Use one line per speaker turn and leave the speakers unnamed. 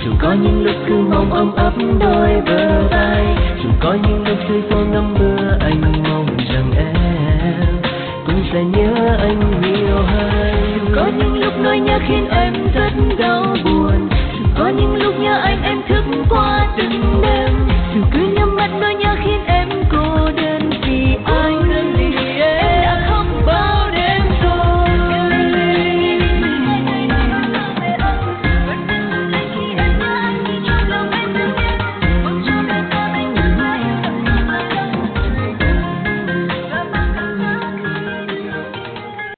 Dù có những lúc cứ mong ôm ấp đôi bờ vai, dù có những lúc xuôi gió ngắm mưa, anh mong rằng em cũng sẽ nhớ anh nhiều hơn. Dù có những lúc nỗi nhớ khiến em rất đau buồn, dù có những lúc nhớ anh em thức qua từng đêm, dù cứ nhắm mắt nỗi